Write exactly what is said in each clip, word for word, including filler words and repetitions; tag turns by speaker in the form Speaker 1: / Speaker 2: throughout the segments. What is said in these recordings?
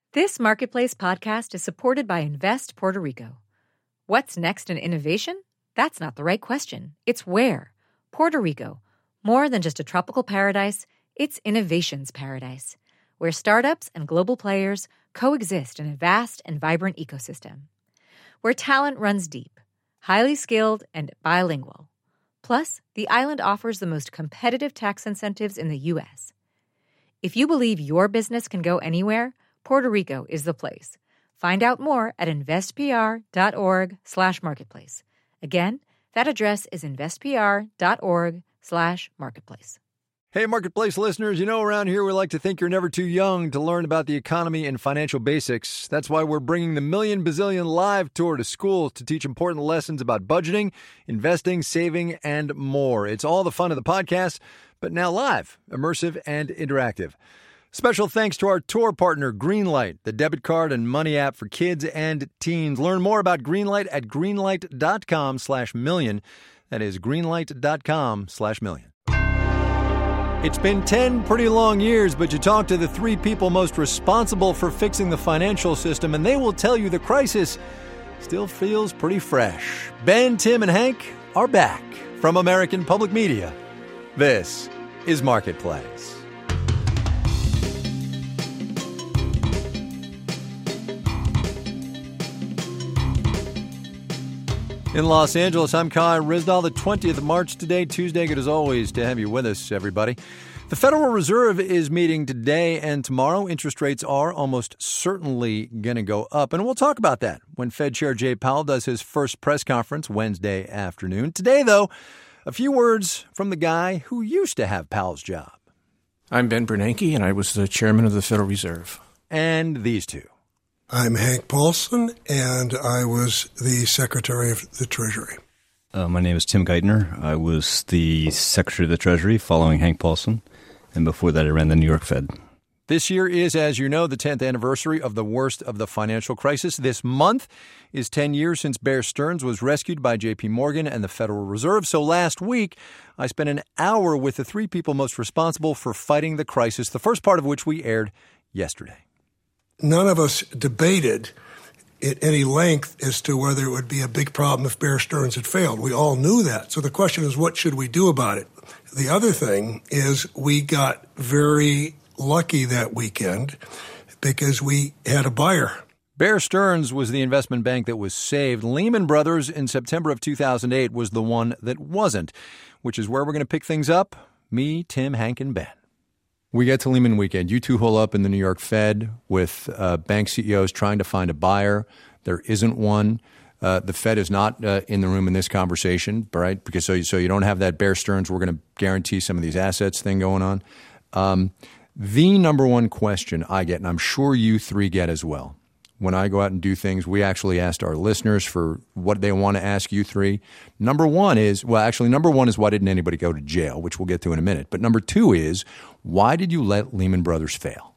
Speaker 1: This Marketplace podcast is supported by Invest Puerto Rico. What's next in innovation? That's not the right question. It's where. Puerto Rico. More than just a tropical paradise, it's innovation's paradise, where startups and global players coexist in a vast and vibrant ecosystem. Where talent runs deep, highly skilled, and bilingual. Plus, the island offers the most competitive tax incentives in the U S. If you believe your business can go anywhere, Puerto Rico is the place. Find out more at investpr.org slash marketplace. Again, that address is investpr.org slash marketplace.
Speaker 2: Hey, Marketplace listeners, you know around here we like to think you're never too young to learn about the economy and financial basics. That's why we're bringing the Million Bazillion Live Tour to schools to teach important lessons about budgeting, investing, saving, and more. It's all the fun of the podcast, but now live, immersive, and interactive. Special thanks to our tour partner, Greenlight, the debit card and money app for kids and teens. Learn more about Greenlight at greenlight.com slash million. That is greenlight.com slash million. It's been ten pretty long years, but you talk to the three people most responsible for fixing the financial system, and they will tell you the crisis still feels pretty fresh. Ben, Tim, and Hank are back from American Public Media. This is Marketplace. In Los Angeles, I'm Kai Ryssdal. The twentieth of March today, Tuesday. Good as always to have you with us, everybody. The Federal Reserve is meeting today and tomorrow. Interest rates are almost certainly going to go up. And we'll talk about that when Fed Chair Jay Powell does his first press conference Wednesday afternoon. Today, though, a few words from the guy who used to have Powell's job.
Speaker 3: I'm Ben Bernanke, and I was the chairman of the Federal Reserve.
Speaker 2: And these two.
Speaker 4: I'm Hank Paulson, and I was the Secretary of the Treasury.
Speaker 5: Uh, my name is Tim Geithner. I was the Secretary of the Treasury following Hank Paulson, and before that I ran the New York Fed.
Speaker 2: This year is, as you know, the tenth anniversary of the worst of the financial crisis. This month is ten years since Bear Stearns was rescued by J P Morgan and the Federal Reserve. So last week, I spent an hour with the three people most responsible for fighting the crisis, the first part of which we aired yesterday.
Speaker 4: None of us debated at any length as to whether it would be a big problem if Bear Stearns had failed. We all knew that. So the question is, what should we do about it? The other thing is we got very lucky that weekend because we had a buyer.
Speaker 2: Bear Stearns was the investment bank that was saved. Lehman Brothers in September of two thousand eight was the one that wasn't, which is where we're going to pick things up. Me, Tim, Hank, and Ben. We get to Lehman weekend. You two hole up in the New York Fed with uh, bank C E Os trying to find a buyer. There isn't one. Uh, the Fed is not uh, in the room in this conversation, right? Because so you, so you don't have that Bear Stearns, we're going to guarantee some of these assets thing going on. Um, the number one question I get, and I'm sure you three get as well, when I go out and do things, we actually asked our listeners for what they want to ask you three. Number one is, well, actually, number one is why didn't anybody go to jail, which we'll get to in a minute. But number two is, why did you let Lehman Brothers fail?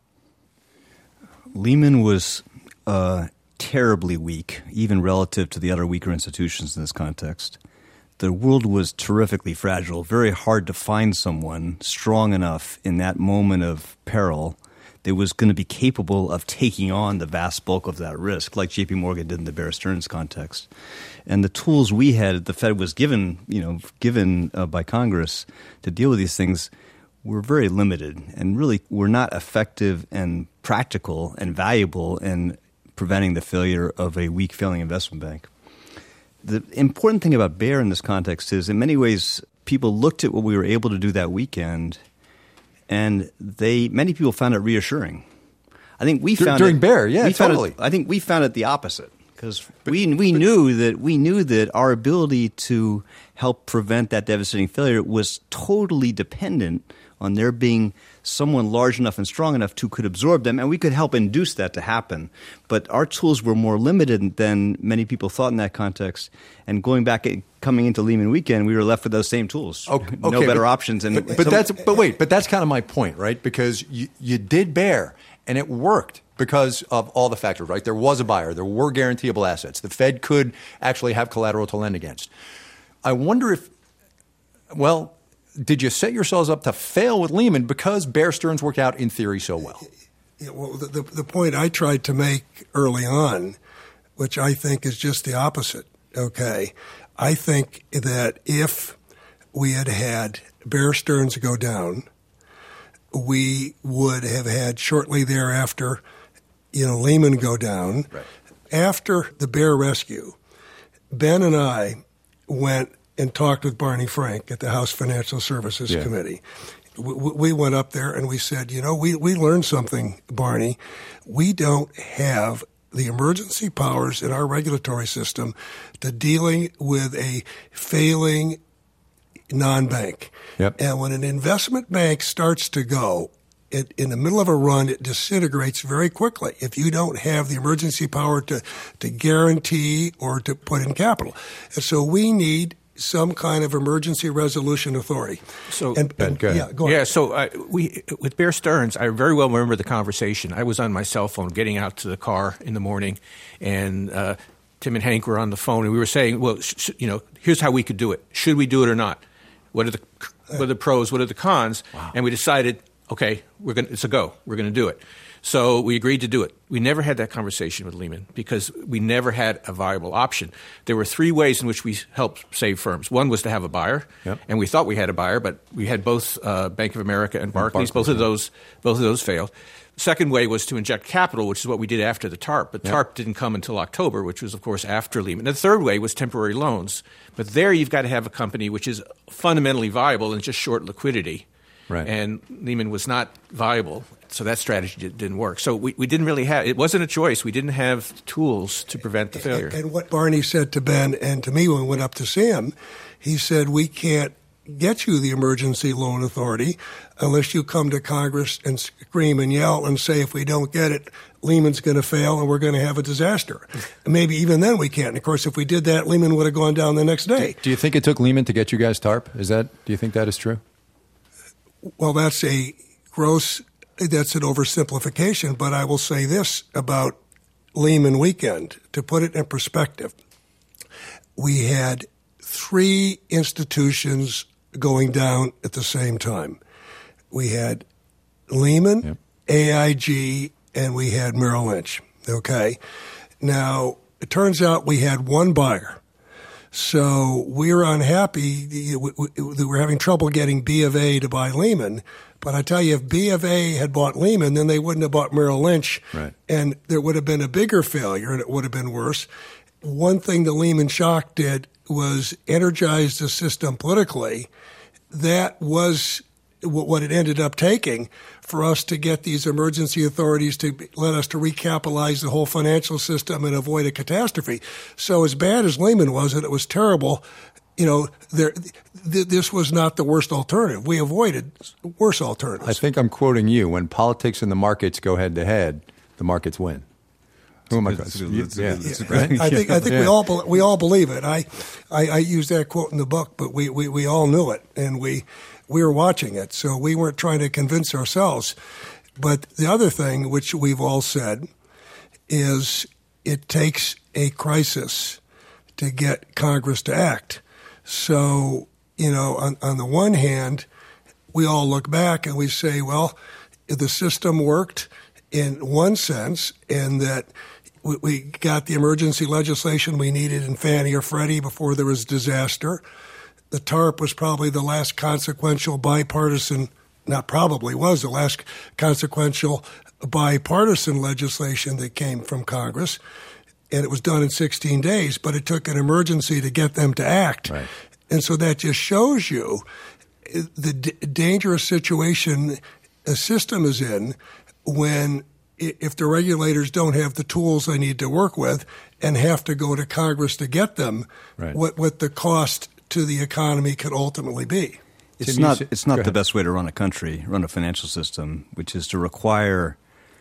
Speaker 5: Lehman was uh, terribly weak, even relative to the other weaker institutions in this context. The world was terrifically fragile, very hard to find someone strong enough in that moment of peril that was going to be capable of taking on the vast bulk of that risk, like J P Morgan did in the Bear Stearns context. And the tools we had, the Fed was given, you know, given uh, by Congress to deal with these things were very limited and really were not effective and practical and valuable in preventing the failure of a weak, failing investment bank. The important thing about Bear in this context is, in many ways, people looked at what we were able to do that weekend, and they many people found it reassuring. I think we found
Speaker 2: during
Speaker 5: it,
Speaker 2: Bear, yeah,
Speaker 5: we
Speaker 2: totally.
Speaker 5: Found it, I think we found it the opposite because we we but, knew that we knew that our ability to help prevent that devastating failure was totally dependent on there being someone large enough and strong enough to could absorb them, and we could help induce that to happen. But our tools were more limited than many people thought in that context. And going back, coming into Lehman weekend, we were left with those same tools.
Speaker 2: Okay,
Speaker 5: no
Speaker 2: okay,
Speaker 5: better
Speaker 2: but,
Speaker 5: options. And
Speaker 2: but, but
Speaker 5: some,
Speaker 2: that's but wait, but that's kind of my point, right? Because you, you did Bear, and it worked because of all the factors, right? There was a buyer, there were guaranteeable assets. The Fed could actually have collateral to lend against. I wonder if, well. Did you set yourselves up to fail with Lehman because Bear Stearns worked out in theory so well?
Speaker 4: Yeah, well, the, the, the point I tried to make early on, which I think is just the opposite, okay? I think that if we had had Bear Stearns go down, we would have had shortly thereafter, you know, Lehman go down.
Speaker 2: Right.
Speaker 4: After the Bear rescue, Ben and I went and talked with Barney Frank at the House Financial Services
Speaker 2: yeah.
Speaker 4: Committee. We, we went up there and we said, you know, we, we learned something, Barney. We don't have the emergency powers in our regulatory system to dealing with a failing non-bank.
Speaker 2: Yep.
Speaker 4: And when an investment bank starts to go, it, in the middle of a run, it disintegrates very quickly if you don't have the emergency power to, to guarantee or to put in capital. And so we need some kind of emergency resolution authority.
Speaker 3: So,
Speaker 4: and, and,
Speaker 2: go ahead.
Speaker 4: yeah, go ahead.
Speaker 3: Yeah, so uh, we with Bear Stearns, I very well remember the conversation. I was on my cell phone getting out to the car in the morning, and uh, Tim and Hank were on the phone, and we were saying, well, sh- sh- you know, here's how we could do it. Should we do it or not? What are the what are the pros? What are the cons? Wow. And we decided, okay, we're going. It's a go. We're going to do it. So we agreed to do it. We never had that conversation with Lehman because we never had a viable option. There were three ways in which we helped save firms. One was to have a buyer,
Speaker 2: yep.
Speaker 3: and we thought we had a buyer, but we had both uh, Bank of America and Barclays.
Speaker 2: Barclays
Speaker 3: both of
Speaker 2: yeah.
Speaker 3: those, both of those failed. Second way was to inject capital, which is what we did after the TARP. But
Speaker 2: yep.
Speaker 3: TARP didn't come until October, which was, of course, after Lehman. The third way was temporary loans. But there you've got to have a company which is fundamentally viable and just short liquidity.
Speaker 2: Right.
Speaker 3: And Lehman was not viable, so that strategy didn't work. So we, we didn't really have – it wasn't a choice. We didn't have tools to prevent the failure.
Speaker 4: And, and what Barney said to Ben and to me when we went up to see him, he said, we can't get you the emergency loan authority unless you come to Congress and scream and yell and say, if we don't get it, Lehman's going to fail and we're going to have a disaster. And maybe even then we can't. And of course, if we did that, Lehman would have gone down the next day.
Speaker 2: Do you think it took Lehman to get you guys TARP? Is that? Do you think that is true?
Speaker 4: Well, that's a gross, that's an oversimplification, but I will say this about Lehman weekend. To put it in perspective, we had three institutions going down at the same time. We had Lehman, yep. A I G, and we had Merrill Lynch, okay? Now, it turns out we had one buyer. So we were unhappy. We were having trouble getting B of A to buy Lehman. But I tell you, if B of A had bought Lehman, then they wouldn't have bought Merrill Lynch.
Speaker 2: Right.
Speaker 4: And there would have been a bigger failure, and it would have been worse. One thing the Lehman shock did was energize the system politically. That was what it ended up taking for us to get these emergency authorities to let us to recapitalize the whole financial system and avoid a catastrophe. So as bad as Lehman was, and it was terrible, you know, there, th- this was not the worst alternative. We avoided worse alternatives.
Speaker 2: I think I'm quoting you. When politics and the markets go head to head, the markets win. Who am I?
Speaker 5: That's a good- that's a good- that's a
Speaker 4: Yeah,
Speaker 5: great-
Speaker 4: I think I think
Speaker 2: Yeah.
Speaker 4: we all be- we all believe it. I, I I use that quote in the book, but we, we, we all knew it, and we we were watching it, so we weren't trying to convince ourselves. But the other thing, which we've all said, is it takes a crisis to get Congress to act. So, you know, on, on the one hand, we all look back and we say, well, the system worked in one sense, in that we, we got the emergency legislation we needed in Fannie or Freddie before there was disaster. The TARP was probably the last consequential bipartisan, not probably, was the last consequential bipartisan legislation that came from Congress. And it was done in sixteen days, but it took an emergency to get them to act.
Speaker 2: Right.
Speaker 4: And so that just shows you the d- dangerous situation a system is in when, if the regulators don't have the tools they need to work with and have to go to Congress to get them,
Speaker 2: right.
Speaker 4: what, what the cost to the economy could ultimately be.
Speaker 5: It's
Speaker 2: Tim,
Speaker 5: not.
Speaker 2: say,
Speaker 5: It's not the best way to run a country, run a financial system, which is to require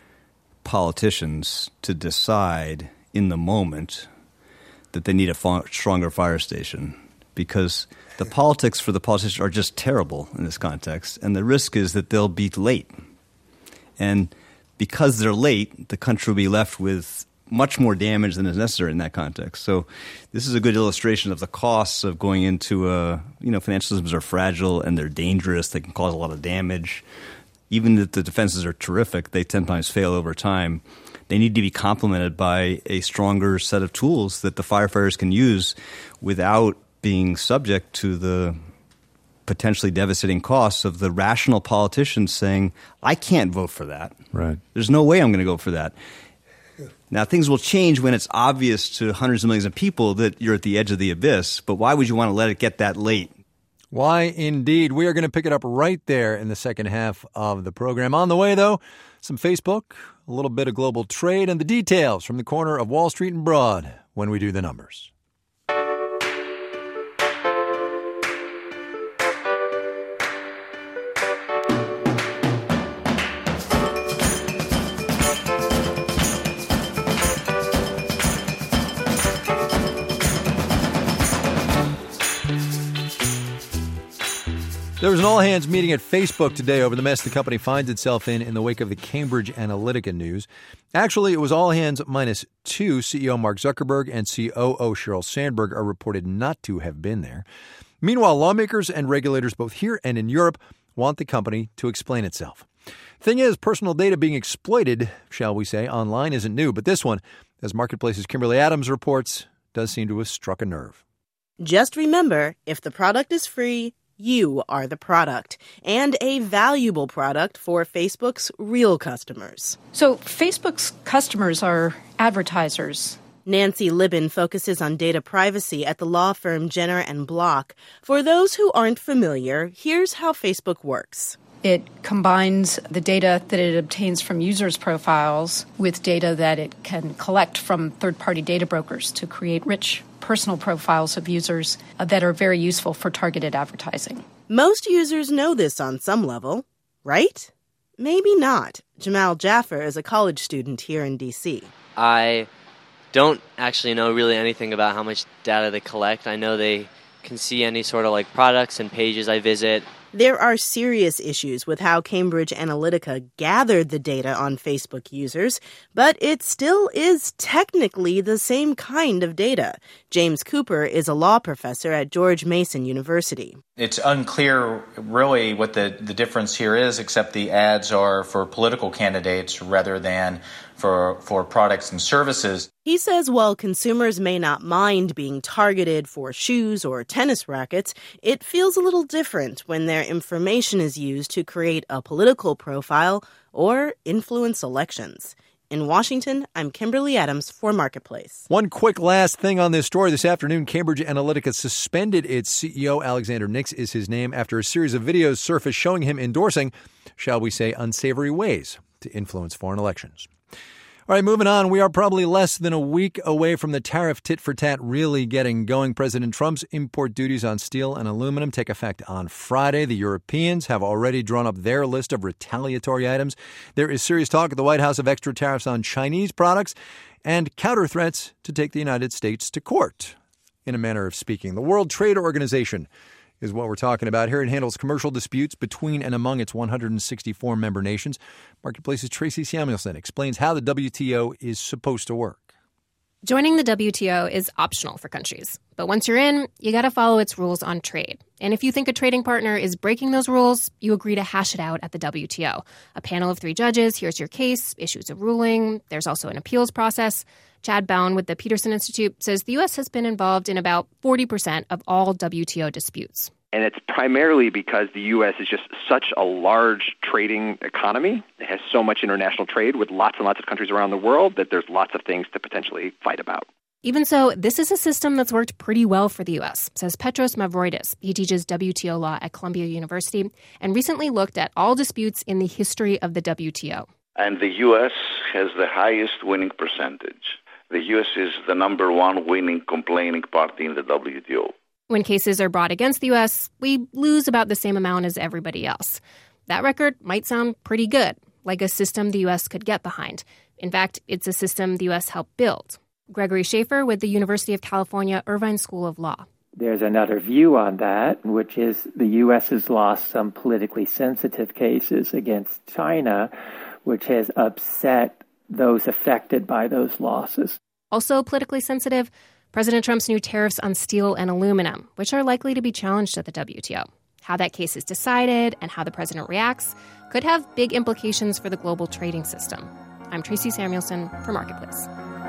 Speaker 5: politicians to decide in the moment that they need a fa- stronger fire station, because the politics for the politicians are just terrible in this context, and the risk is that they'll be late. And because they're late, the country will be left with much more damage than is necessary in that context. So this is a good illustration of the costs of going into a, you know, financial systems are fragile and they're dangerous. They can cause a lot of damage. even if the defenses are terrific, they sometimes fail over time. They need to be complemented by a stronger set of tools that the firefighters can use without being subject to the potentially devastating costs of the rational politicians saying, I can't vote for that.
Speaker 2: Right.
Speaker 5: There's no way I'm going to go for that. Now, things will change when it's obvious to hundreds of millions of people that you're at the edge of the abyss, but why would you want to let it get that late?
Speaker 2: Why, indeed. We are going to pick it up right there in the second half of the program. On the way, though, some Facebook, a little bit of global trade, and the details from the corner of Wall Street and Broad when we do the numbers. There was an all-hands meeting at Facebook today over the mess the company finds itself in in the wake of the Cambridge Analytica news. Actually, it was all hands minus two. C E O Mark Zuckerberg and C O O Sheryl Sandberg are reported not to have been there. Meanwhile, lawmakers and regulators both here and in Europe want the company to explain itself. Thing is, personal data being exploited, shall we say, online isn't new, but this one, as Marketplace's Kimberly Adams reports, does seem to have struck a nerve.
Speaker 6: Just remember, if the product is free, you are the product, and a valuable product for Facebook's real customers.
Speaker 7: So Facebook's customers are advertisers.
Speaker 6: Nancy Libben focuses on data privacy at the law firm Jenner and Block. For those who aren't familiar, here's how Facebook works.
Speaker 7: It combines the data that it obtains from users' profiles with data that it can collect from third-party data brokers to create rich personal profiles of users that are very useful for targeted advertising.
Speaker 6: Most users know this on some level, right? Maybe not. Jamal Jaffer is a college student here in D C.
Speaker 8: I don't actually know really anything about how much data they collect. I know they can see any sort of like products and pages I visit.
Speaker 6: There are serious issues with how Cambridge Analytica gathered the data on Facebook users, but it still is technically the same kind of data. James Cooper is a law professor at George Mason University.
Speaker 9: It's unclear really what the, the difference here is, except the ads are for political candidates rather than for for products and services.
Speaker 6: He says while consumers may not mind being targeted for shoes or tennis rackets, it feels a little different when their information is used to create a political profile or influence elections. In Washington, I'm Kimberly Adams for Marketplace.
Speaker 2: One quick last thing on this story. This afternoon, Cambridge Analytica suspended its C E O, Alexander Nix is his name, after a series of videos surfaced showing him endorsing, shall we say, unsavory ways to influence foreign elections. All right, moving on. We are probably less than a week away from the tariff tit-for-tat really getting going. President Trump's import duties on steel and aluminum take effect on Friday. The Europeans have already drawn up their list of retaliatory items. There is serious talk at the White House of extra tariffs on Chinese products and counter threats to take the United States to court, in a manner of speaking. The World Trade Organization is what we're talking about here. It handles commercial disputes between and among its one hundred sixty-four member nations. Marketplace's Tracy Samuelson explains how the W T O is supposed to work.
Speaker 10: Joining the W T O is optional for countries. But once you're in, you got to follow its rules on trade. And if you think a trading partner is breaking those rules, you agree to hash it out at the W T O. A panel of three judges hears your case, issues a ruling. There's also an appeals process. Chad Bown with the Peterson Institute says the U S has been involved in about forty percent of all W T O disputes.
Speaker 11: And it's primarily because the U S is just such a large trading economy. It has so much international trade with lots and lots of countries around the world that there's lots of things to potentially fight about.
Speaker 10: Even so, this is a system that's worked pretty well for the U S, says Petros Mavroidis. He teaches W T O law at Columbia University and recently looked at all disputes in the history of the W T O.
Speaker 12: And the U S has the highest winning percentage. The U S is the number one winning complaining party in the W T O.
Speaker 10: When cases are brought against the U S, we lose about the same amount as everybody else. That record might sound pretty good, like a system the U S could get behind. In fact, it's a system the U S helped build. Gregory Schaefer with the University of California Irvine School of Law.
Speaker 13: There's another view on that, which is the U S has lost some politically sensitive cases against China, which has upset those affected by those losses.
Speaker 10: Also politically sensitive, President Trump's new tariffs on steel and aluminum, which are likely to be challenged at the W T O. How that case is decided and how the president reacts could have big implications for the global trading system. I'm Tracy Samuelson for Marketplace.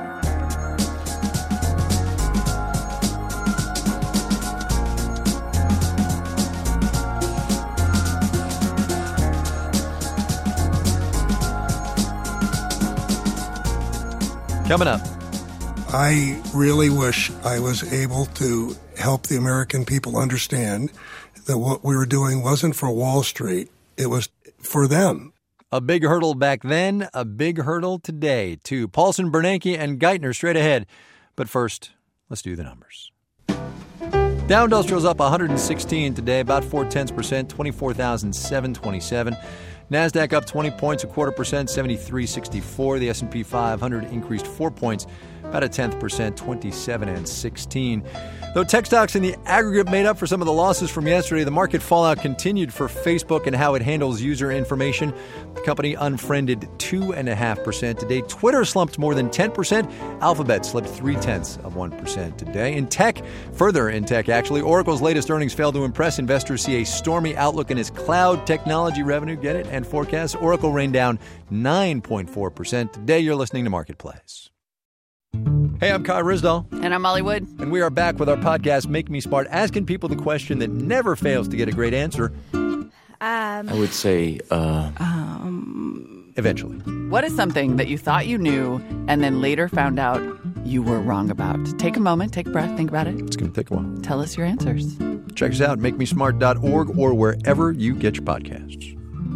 Speaker 2: Coming up.
Speaker 4: I really wish I was able to help the American people understand that what we were doing wasn't for Wall Street. It was for them.
Speaker 2: A big hurdle back then, a big hurdle today, too. Paulson, Bernanke, and Geithner straight ahead. But first, let's do the numbers. Dow Industrial's up one hundred sixteen today, about four-tenths percent, twenty-four thousand seven hundred twenty-seven. NASDAQ up twenty points, a quarter percent, seventy-three sixty-four. The S and P five hundred increased four points, about a tenth percent, twenty-seven and sixteen. Though tech stocks in the aggregate made up for some of the losses from yesterday, the market fallout continued for Facebook and how it handles user information. The company unfriended two point five percent today. Twitter slumped more than ten percent. Alphabet slipped three-tenths of one percent today. In tech, further in tech actually, Oracle's latest earnings failed to impress. Investors see a stormy outlook in its cloud technology revenue, get it, and forecasts. Oracle rained down nine point four percent. Today you're listening to Marketplace. Hey, I'm Kai Ryssdal.
Speaker 14: And I'm Molly Wood.
Speaker 2: And we are back with our podcast, Make Me Smart, asking people the question that never fails to get a great answer.
Speaker 14: Um,
Speaker 15: I would say, uh...
Speaker 14: Um,
Speaker 2: eventually.
Speaker 14: What is something that you thought you knew and then later found out you were wrong about? Take a moment, take a breath, think about it.
Speaker 2: It's going to take a while.
Speaker 14: Tell us your answers.
Speaker 2: Check us out, make me smart dot org or wherever you get your podcasts.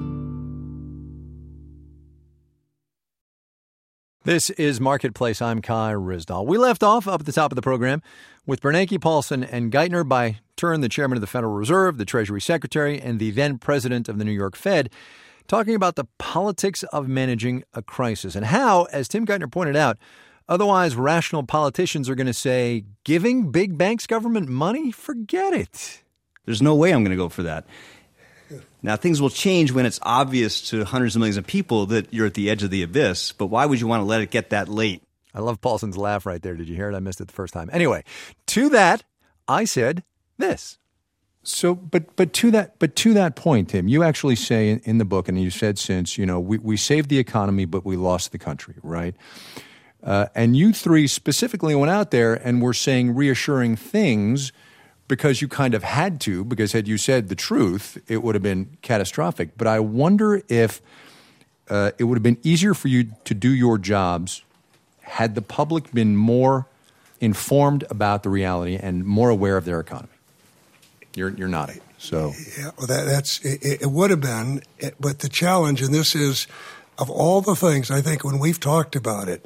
Speaker 2: This is Marketplace. I'm Kai Ryssdal. We left off up at the top of the program with Bernanke, Paulson, and Geithner, by turn the chairman of the Federal Reserve, the Treasury Secretary, and the then president of the New York Fed, talking about the politics of managing a crisis and how, as Tim Geithner pointed out, otherwise rational politicians are going to say, giving big banks government money? Forget it.
Speaker 5: There's no way I'm going to go for that. Now, things will change when it's obvious to hundreds of millions of people that you're at the edge of the abyss, but why would you want to let it get that late?
Speaker 2: I love Paulson's laugh right there. Did you hear it? I missed it the first time. Anyway, to that, I said this. So, but but to that but to that point, Tim, you actually say in, in the book, and you said since, you know, we, we saved the economy, but we lost the country, right? Uh, and you three specifically went out there and were saying reassuring things because you kind of had to, because had you said the truth, it would have been catastrophic. But I wonder if uh, it would have been easier for you to do your jobs had the public been more informed about the reality and more aware of their economy. You're, you're nodding. So
Speaker 4: yeah, well, that, that's it, it would have been, but the challenge, and this is, of all the things, I think when we've talked about it,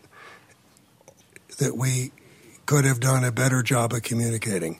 Speaker 4: that we could have done a better job of communicating.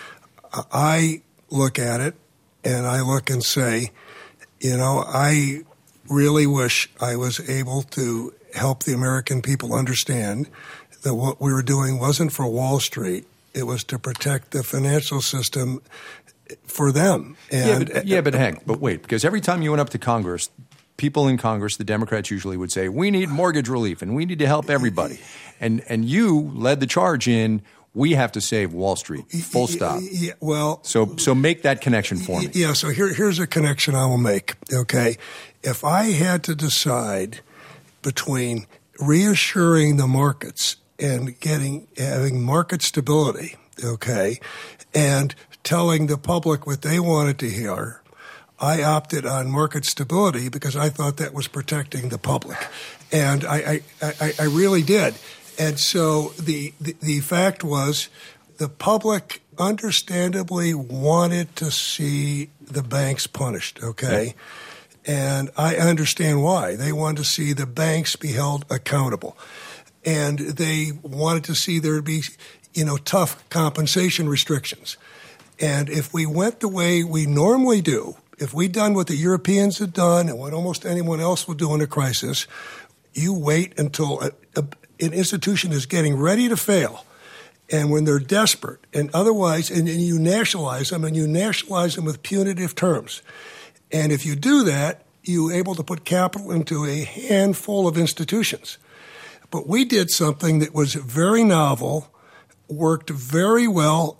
Speaker 4: I look at it and I look and say, you know, I really wish I was able to help the American people understand that what we were doing wasn't for Wall Street. It was to protect the financial system for them. And
Speaker 2: yeah, but, yeah, but heck, but wait, because every time you went up to Congress, people in Congress, the Democrats usually would say, we need mortgage relief and we need to help everybody. And and you led the charge in, we have to save Wall Street, full stop.
Speaker 4: Yeah, well,
Speaker 2: so so make that connection for me.
Speaker 4: Yeah, so here, here's a connection I will make, okay? If I had to decide between reassuring the markets and getting having market stability, okay, and telling the public what they wanted to hear, I opted on market stability because I thought that was protecting the public. And I, I, I, I really did. And so the, the the fact was the public understandably wanted to see the banks punished, okay? And I understand why. They wanted to see the banks be held accountable. And they wanted to see there be, you know, tough compensation restrictions. And if we went the way we normally do, if we'd done what the Europeans had done and what almost anyone else will do in a crisis, you wait until a, a, an institution is getting ready to fail, and when they're desperate, and otherwise, and, and you nationalize them, and you nationalize them with punitive terms. And if you do that, you're able to put capital into a handful of institutions. But we did something that was very novel, worked very well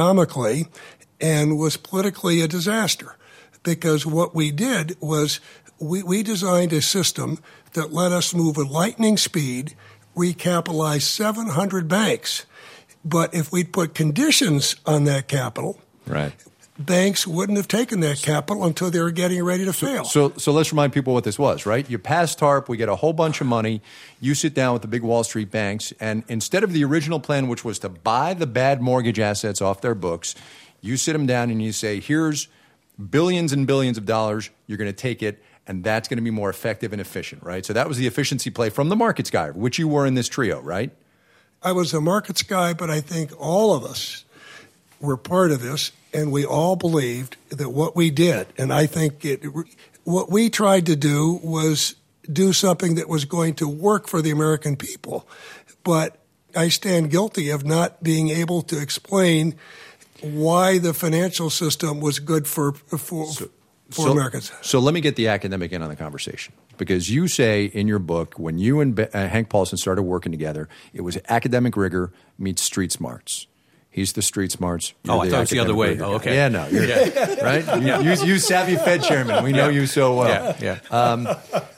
Speaker 4: economically, and was politically a disaster. Because what we did was we, we designed a system that let us move at lightning speed, recapitalize seven hundred banks. But if we'd put conditions on that capital,
Speaker 2: right,
Speaker 4: banks wouldn't have taken that capital until they were getting ready to
Speaker 2: so,
Speaker 4: fail.
Speaker 2: So, so let's remind people what this was, right? You pass TARP, we get a whole bunch of money. You sit down with the big Wall Street banks, and instead of the original plan, which was to buy the bad mortgage assets off their books, you sit them down and you say, here's billions and billions of dollars. You're going to take it, and that's going to be more effective and efficient, right? So that was the efficiency play from the markets guy, which you were in this trio, right?
Speaker 4: I was a markets guy, but I think all of us were part of this, and we all believed that what we did, and I think it, what we tried to do was do something that was going to work for the American people. But I stand guilty of not being able to explain why the financial system was good for for,
Speaker 2: so,
Speaker 4: for
Speaker 2: so,
Speaker 4: Americans.
Speaker 2: So let me get the academic in on the conversation. Because you say in your book, when you and Be- uh, Hank Paulson started working together, it was academic rigor meets street smarts. He's the street smarts.
Speaker 3: Oh, I thought it was the other way. Oh, okay.
Speaker 2: Yeah, no. You're, yeah. Right? You, you, you savvy Fed chairman. We know yeah. you so well.
Speaker 3: Yeah, yeah.
Speaker 2: Um,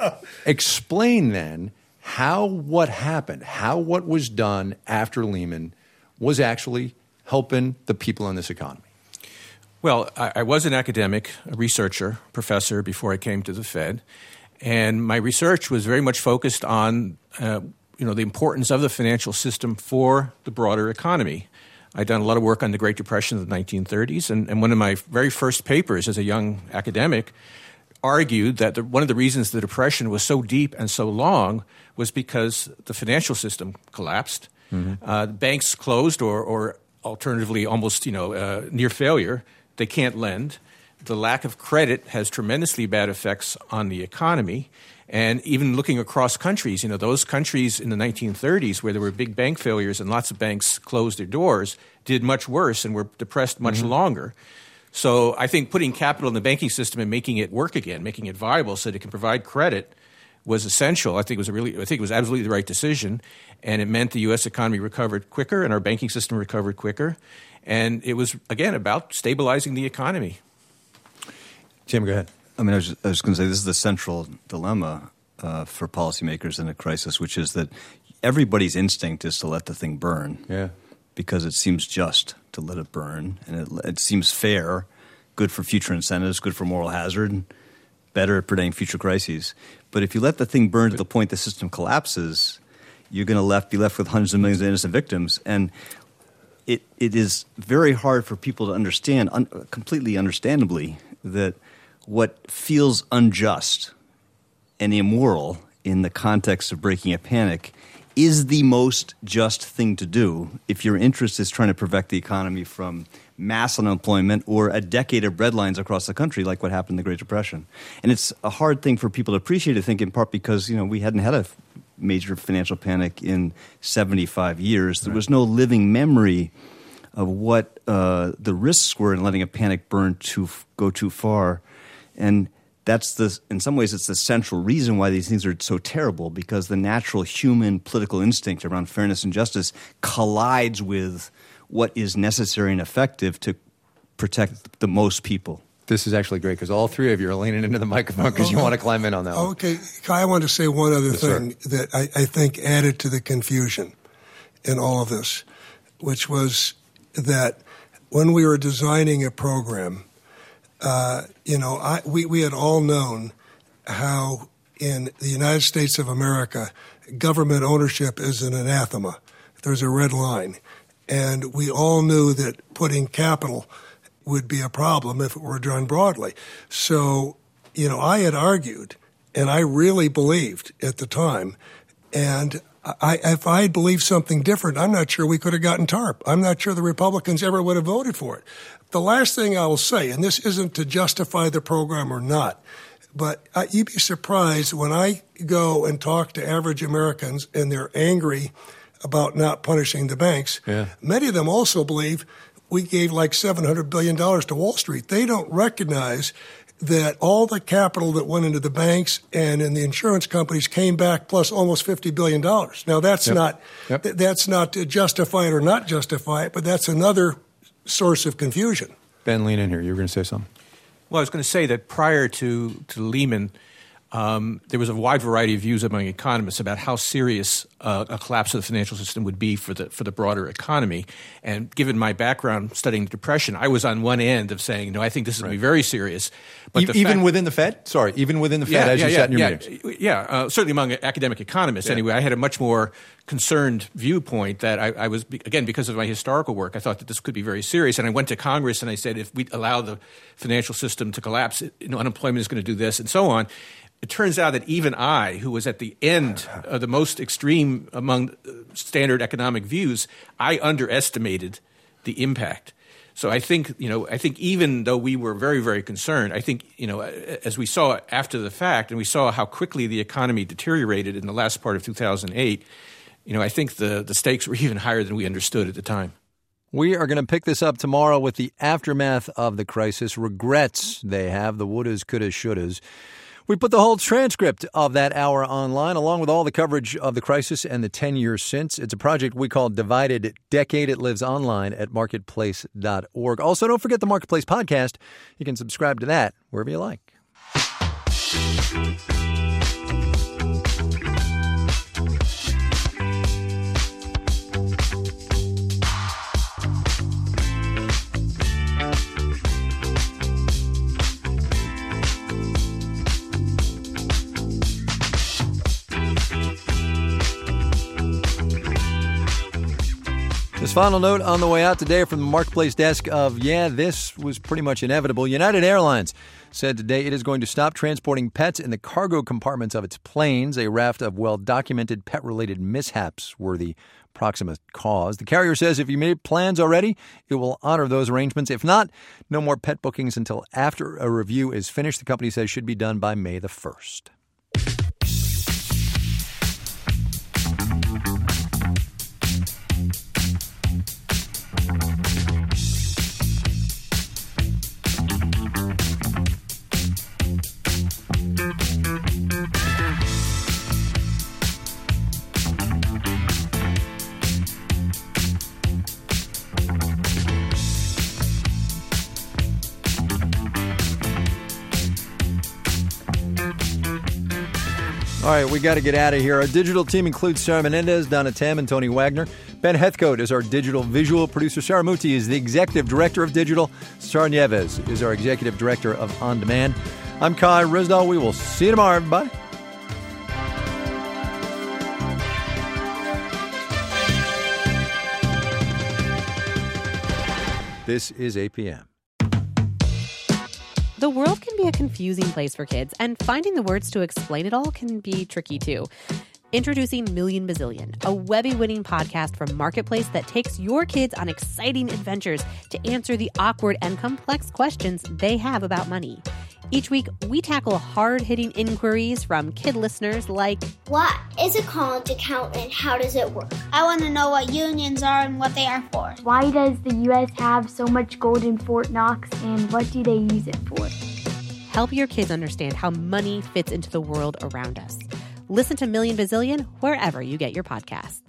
Speaker 2: explain then how what happened, how what was done after Lehman was actually helping the people in this economy.
Speaker 3: Well, I, I was an academic, a researcher, professor before I came to the Fed. And my research was very much focused on, uh, you know, the importance of the financial system for the broader economy. I'd done a lot of work on the Great Depression of the nineteen thirties, and, and one of my very first papers as a young academic argued that the, one of the reasons the Depression was so deep and so long was because the financial system collapsed. Mm-hmm. Uh, banks closed or, or alternatively almost, you know, uh, near failure. They can't lend. The lack of credit has tremendously bad effects on the economy. And even looking across countries, you know, those countries in the nineteen thirties where there were big bank failures and lots of banks closed their doors did much worse and were depressed much mm-hmm. longer. So I think putting capital in the banking system and making it work again, making it viable so that it can provide credit was essential. I think it was a really, I think it was absolutely the right decision. And it meant the U S economy recovered quicker and our banking system recovered quicker. And it was, again, about stabilizing the economy.
Speaker 2: Jim, go ahead.
Speaker 5: I mean, I was, I was going to say this is the central dilemma uh, for policymakers in a crisis, which is that everybody's instinct is to let the thing burn.
Speaker 2: Yeah.
Speaker 5: Because it seems just to let it burn, and it, it seems fair, good for future incentives, good for moral hazard, better at preventing future crises. But if you let the thing burn to the point the system collapses, you're going to left, be left with hundreds of millions of innocent victims. And it it is very hard for people to understand, un, completely understandably, that what feels unjust and immoral in the context of breaking a panic is the most just thing to do if your interest is trying to prevent the economy from mass unemployment or a decade of breadlines across the country like what happened in the Great Depression. And it's a hard thing for people to appreciate, I think, in part because, you know, we hadn't had a major financial panic in seventy-five years. There was no living memory of what uh, the risks were in letting a panic burn too go too far. And that's the, in some ways, it's the central reason why these things are so terrible, because the natural human political instinct around fairness and justice collides with what is necessary and effective to protect the most people.
Speaker 2: This is actually great because all three of you are leaning into the microphone because you want to climb in on that one.
Speaker 4: Okay. I want to say one other
Speaker 2: yes,
Speaker 4: thing
Speaker 2: sir.
Speaker 4: that I, I think added to the confusion in all of this, which was that when we were designing a program, Uh, you know, I, we, we had all known how in the United States of America, government ownership is an anathema. There's a red line. And we all knew that putting capital would be a problem if it were done broadly. So, you know, I had argued, and I really believed at the time, and I, if I had believed something different, I'm not sure we could have gotten TARP. I'm not sure the Republicans ever would have voted for it. The last thing I will say, and this isn't to justify the program or not, but uh, you'd be surprised when I go and talk to average Americans and they're angry about not punishing the banks.
Speaker 2: Yeah.
Speaker 4: Many of them also believe we gave like seven hundred billion dollars to Wall Street. They don't recognize that all the capital that went into the banks and in the insurance companies came back plus almost fifty billion dollars. Now, that's
Speaker 2: yep.
Speaker 4: not
Speaker 2: yep.
Speaker 4: th- that's not to justify it or not justify it, but that's another source of confusion.
Speaker 2: Ben, lean in here. You were going to say something.
Speaker 3: Well, I was going to say that prior to, to Lehman, Um, there was a wide variety of views among economists about how serious uh, a collapse of the financial system would be for the for the broader economy. And given my background studying the Depression, I was on one end of saying, no, I think this is right. going to be very serious.
Speaker 2: But e- the even fact, within the Fed? Sorry, even within the Fed
Speaker 3: yeah,
Speaker 2: as
Speaker 3: yeah,
Speaker 2: you
Speaker 3: yeah,
Speaker 2: sat in your
Speaker 3: yeah,
Speaker 2: meetings?
Speaker 3: Yeah, uh, certainly among academic economists. Yeah. Anyway, I had a much more concerned viewpoint that I, I was, again, because of my historical work, I thought that this could be very serious. And I went to Congress and I said, if we allow the financial system to collapse, you know, unemployment is going to do this and so on. It turns out that even I, who was at the end, uh, the most extreme among standard economic views, I underestimated the impact. So I think, you know, I think even though we were very, very concerned, I think, you know, as we saw after the fact, and we saw how quickly the economy deteriorated in the last part of two thousand eight, you know, I think the, the stakes were even higher than we understood at the time.
Speaker 2: We are going to pick this up tomorrow with the aftermath of the crisis, regrets they have, the wouldas, couldas, shouldas. We put the whole transcript of that hour online, along with all the coverage of the crisis and the ten years since. It's a project we call Divided Decade. It lives online at marketplace dot org. Also, don't forget the Marketplace podcast. You can subscribe to that wherever you like. This final note on the way out today from the Marketplace desk of, yeah, this was pretty much inevitable. United Airlines said today it is going to stop transporting pets in the cargo compartments of its planes. A raft of well-documented pet-related mishaps were the proximate cause. The carrier says if you made plans already, it will honor those arrangements. If not, no more pet bookings until after a review is finished. The company says should be done by May the first. All right, we got to get out of here. Our digital team includes Sarah Menendez, Donna Tam, and Tony Wagner. Ben Heathcote is our digital visual producer. Sarah Muti is the executive director of digital. Sara Nieves is our executive director of On Demand. I'm Kai Ryssdal. We will see you tomorrow, everybody. This is A P M.
Speaker 16: The world can be a confusing place for kids, and finding the words to explain it all can be tricky too. Introducing Million Bazillion, a Webby-winning podcast from Marketplace that takes your kids on exciting adventures to answer the awkward and complex questions they have about money. Each week, we tackle hard-hitting inquiries from kid listeners like,
Speaker 17: what is a college account and how does it work? I want to know what unions are and what they are for.
Speaker 18: Why does the U S have so much gold in Fort Knox and what do they use it for?
Speaker 16: Help your kids understand how money fits into the world around us. Listen to Million Bazillion wherever you get your podcasts.